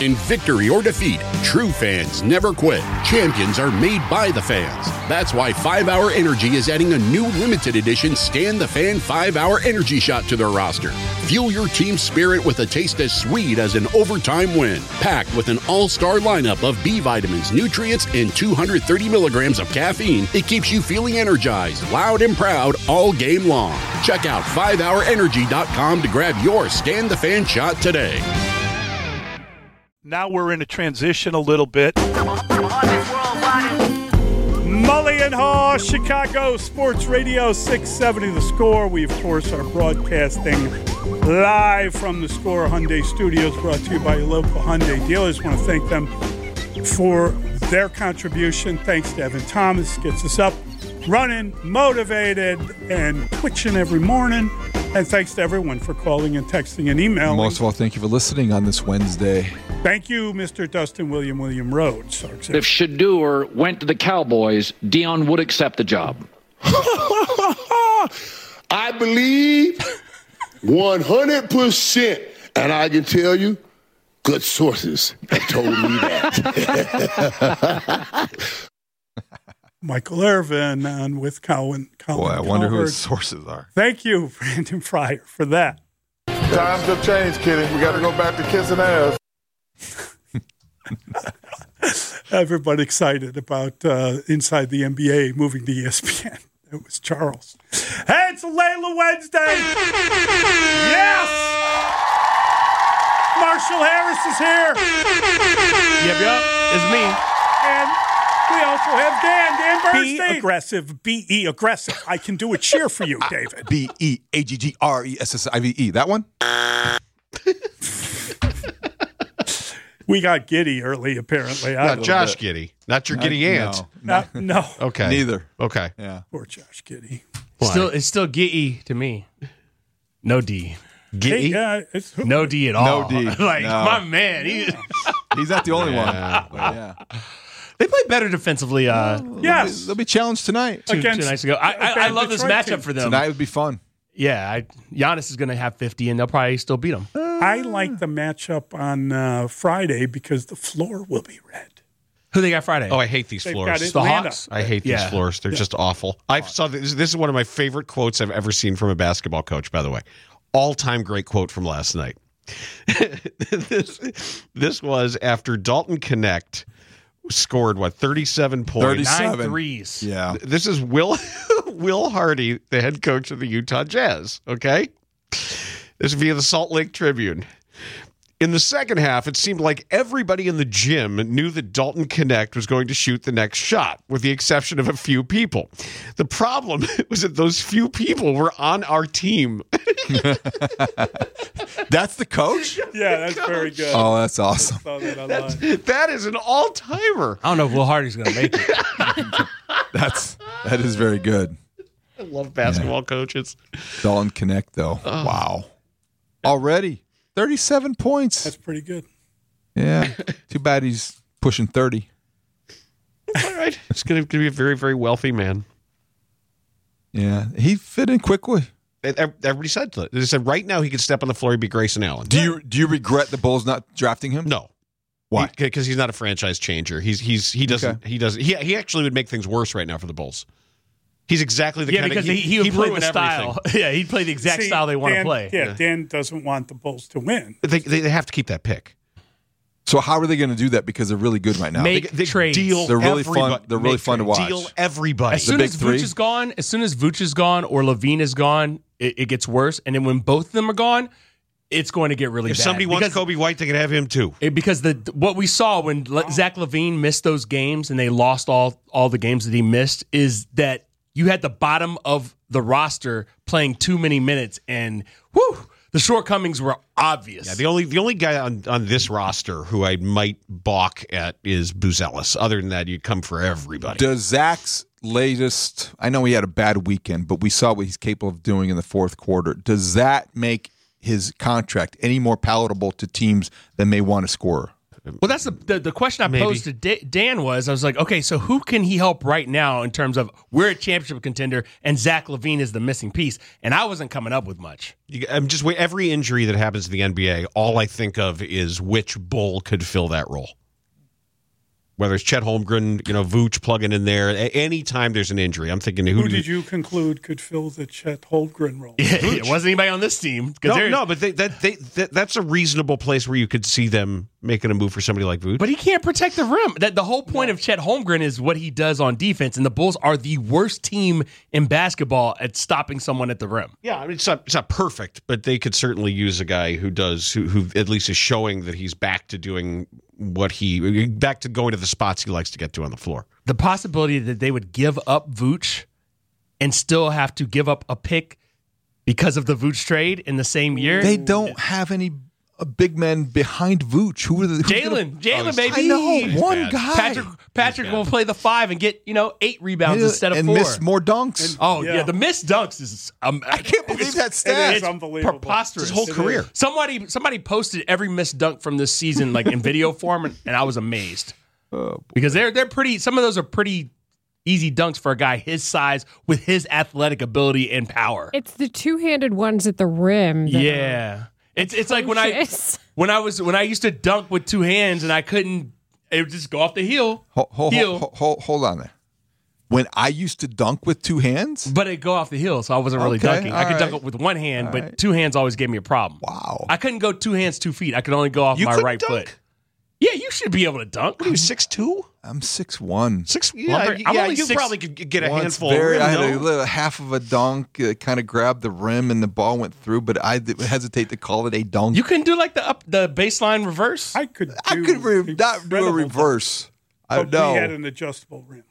In victory or defeat, true fans never quit. Champions are made by the fans. That's why 5-Hour Energy is adding a new limited edition Scan the Fan 5-Hour Energy Shot to their roster. Fuel your team's spirit with a taste as sweet as an overtime win. Packed with an all-star lineup of B vitamins, nutrients, and 230 milligrams of caffeine, it keeps you feeling energized, loud, and proud all game long. Check out 5hourenergy.com to grab your Scan the Fan shot today. Now we're in a transition a little bit. Mully and Haw, Chicago Sports Radio 670 The Score. We, of course, are broadcasting live from the Score Hyundai Studios, brought to you by your local Hyundai dealers. I want to thank them for their contribution. Thanks to Evan Thomas. Gets us up, running, motivated, and twitching every morning. And thanks to everyone for calling and texting and emailing. Most of all, thank you for listening on this Wednesday. Thank you, Mr. Dustin William Rhodes. If Shadeur went to the Cowboys, Dion would accept the job. I believe 100%, and I can tell you, good sources have told me that. Michael Irvin on with Colin. Boy, I wonder who his sources are. Thank you, Brandon Fryer, for that. Times have changed, Kitty. We got to go back to kissing ass. Everybody excited about Inside the NBA moving to ESPN. It was Charles. Hey, it's a Layla Wednesday. Yes! Marshall Harris is here. Yep, it's me. And we also have Dan Bernstein. Be aggressive. B-E aggressive. I can do a cheer for you, David. B-E-A-G-G-R-E-S-S-I-V-E. That one? We got Giddy early, apparently. Not Josh Giddy. Not your Giddy aunt. No. Okay. Neither. Okay. Yeah. Poor Josh Giddy. It's still Giddy to me. No D. Giddy? Hey, no D at all. No D. Like, no. my man. He's not the only one. Yeah. They play better defensively. Yes. They'll be challenged tonight. Two nights ago. I love this Detroit matchup team. for them. Tonight would be fun. Yeah. Giannis is going to have 50, and they'll probably still beat him. I like the matchup on Friday because the floor will be red. Who they got Friday? Oh, I hate these They've floors. got The Atlanta. Hawks? I hate these floors. They're just awful. I saw this is one of my favorite quotes I've ever seen from a basketball coach, by the way. All-time great quote from last night. This was after Dalton Connect scored, 37 points? 9 threes. Yeah. This is Will Hardy, the head coach of the Utah Jazz, okay? This is via the Salt Lake Tribune. In the second half, it seemed like everybody in the gym knew that Dalton Connect was going to shoot the next shot, with the exception of a few people. The problem was that those few people were on our team. That's the coach? Yeah, that's very good. Oh, that's awesome. I saw that online. That is an all-timer. I don't know if Will Hardy's going to make it. That is very good. I love basketball coaches. Dalton Connect, though. Wow. Already 37 points. That's pretty good. Yeah. Too bad he's pushing 30. All right. He's going to be a very, very wealthy man. Yeah. He fit in quickly. Everybody said that. They said right now he could step on the floor, he'd be Grayson Allen. Do you regret the Bulls not drafting him? No. Why? Because he's not a franchise changer. He actually would make things worse right now for the Bulls. He's exactly the kind because of he would play the ruin style. everything. Yeah, he'd play the exact style they want to play. Yeah, Dan doesn't want the Bulls to win. They have to keep that pick. So how are they going to do that? Because they're really good right now. Make trades. Deal. They're really everybody. fun. They're really fun to watch. Deal everybody. As soon as Vooch is gone, or Levine is gone, it gets worse. And then when both of them are gone, it's going to get really if bad. somebody wants Kobe White, they can have him too. Because what we saw when Zach LaVine missed those games and they lost all the games that he missed is that you had the bottom of the roster playing too many minutes, and the shortcomings were obvious. Yeah, the only guy on this roster who I might balk at is Buzelis. Other than that, you come for everybody. Does Zach's latest, I know he had a bad weekend, but we saw what he's capable of doing in the fourth quarter. Does that make his contract any more palatable to teams that may want a scorer? Well, that's the question I posed to Dan was, I was like, okay, so who can he help right now in terms of we're a championship contender and Zach LaVine is the missing piece? And I wasn't coming up with much. I'm just every injury that happens in the NBA, all I think of is which Bull could fill that role. Whether it's Chet Holmgren, Vooch plugging in there. Anytime there's an injury, I'm thinking who did you conclude could fill the Chet Holmgren role? It wasn't anybody on this team. No, but that's a reasonable place where you could see them making a move for somebody like Vooch. But he can't protect the rim. The whole point of Chet Holmgren is what he does on defense, and the Bulls are the worst team in basketball at stopping someone at the rim. Yeah, I mean it's not perfect, but they could certainly use a guy who at least is showing that he's back to doing back to going to the spots he likes to get to on the floor. The possibility that they would give up Vooch and still have to give up a pick because of the Vooch trade in the same year. They don't have any big men behind Vooch. Who are the Jalen, baby. I know, one guy. Patrick will play the 5 and get 8 rebounds instead of 4 and miss more dunks. The missed dunks is I can't believe that stat. It's unbelievable. Preposterous. His whole career. Somebody posted every missed dunk from this season like in video form, and I was amazed because they're pretty. Some of those are pretty easy dunks for a guy his size with his athletic ability and power. It's the two-handed ones at the rim. Yeah. It's like when I used to dunk with 2 hands and I couldn't. It would just go off the heel. Hold on there. When I used to dunk with 2 hands, but it'd go off the heel, so I wasn't really dunking. I could dunk it with 1 hand, all but right. 2 hands always gave me a problem. Wow. I couldn't go 2 hands, 2 feet. I could only go off my right foot. Yeah, you should be able to dunk. What are you, 6'2"? I'm 6'1". You probably could get a handful. I had a little half of a dunk, kind of grabbed the rim, and the ball went through. But I hesitate to call it a dunk. You can do like the baseline reverse. I could not do a reverse. But we had an adjustable rim.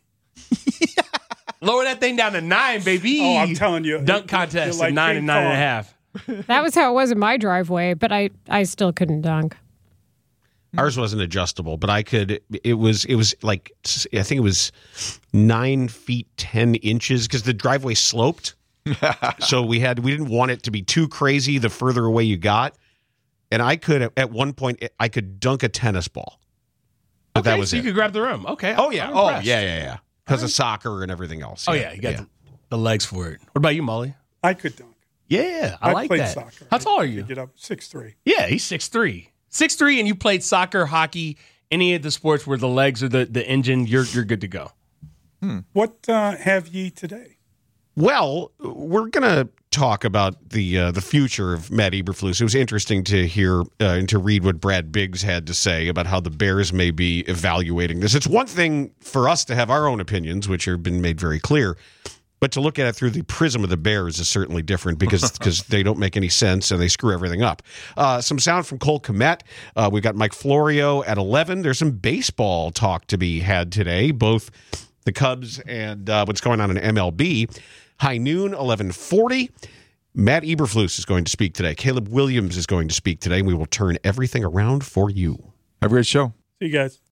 Lower that thing down to 9, baby. Oh, I'm telling you, dunk contest at 9 and 9.5. That was how it was in my driveway, but I still couldn't dunk. Ours wasn't adjustable, but I could. It was like, I think it was 9 feet 10 inches because the driveway sloped. So we didn't want it to be too crazy the further away you got. And I could, at one point, I could dunk a tennis ball. But that was so it. You could grab the rim. Okay. Oh, yeah. Oh, yeah. Because of soccer and everything else. Oh, yeah. You got the legs for it. What about you, Molly? I could dunk. Yeah, I like played that. Soccer. How tall are you? I get up 6'3". Yeah, he's 6'3". 6'3", and you played soccer, hockey, any of the sports where the legs are the engine, you're good to go. What have ye today? Well, we're going to talk about the future of Matt Eberflus. It was interesting to hear and to read what Brad Biggs had to say about how the Bears may be evaluating this. It's one thing for us to have our own opinions, which have been made very clear, but to look at it through the prism of the Bears is certainly different because they don't make any sense and they screw everything up. Some sound from Cole Kmet. We've got Mike Florio at 11. There's some baseball talk to be had today, both the Cubs and what's going on in MLB. High noon, 11:40. Matt Eberflus is going to speak today. Caleb Williams is going to speak today, and we will turn everything around for you. Have a great show. See you guys.